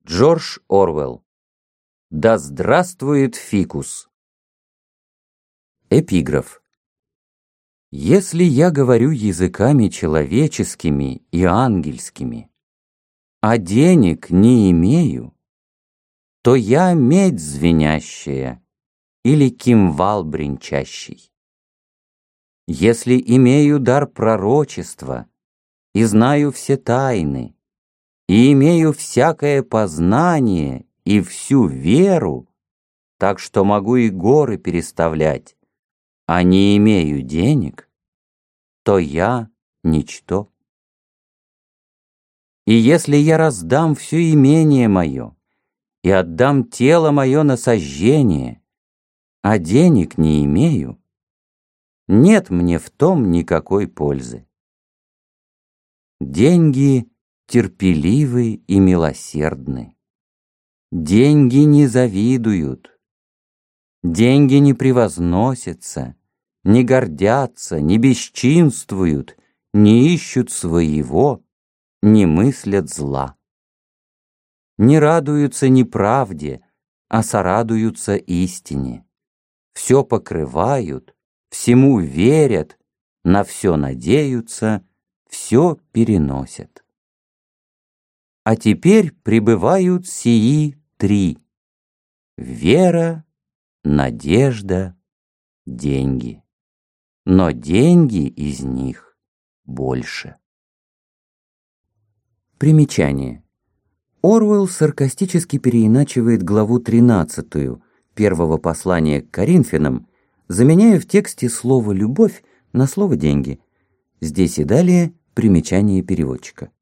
Джордж Оруэлл. Да здравствует фикус! Эпиграф. Если я говорю языками человеческими и ангельскими, а денег не имею, то я медь звенящая или кимвал бренчащий. Если имею дар пророчества и знаю все тайны, и имею всякое познание и всю веру, так что могу и горы переставлять, а не имею денег, то я ничто. И если я раздам все имение мое и отдам тело мое на сожжение, а денег не имею, нет мне в том никакой пользы. Деньги терпеливы и милосердны. Деньги не завидуют. Деньги не превозносятся, не гордятся, не бесчинствуют, не ищут своего, не мыслят зла. Не радуются неправде, а сорадуются истине. Все покрывают, всему верят, на все надеются, все переносят. А теперь пребывают сии три: вера, надежда, деньги. Но деньги из них больше. Примечание. Оруэлл саркастически переиначивает главу 13 первого послания к Коринфянам, заменяя в тексте слово «любовь» на слово «деньги». Здесь и далее примечание переводчика.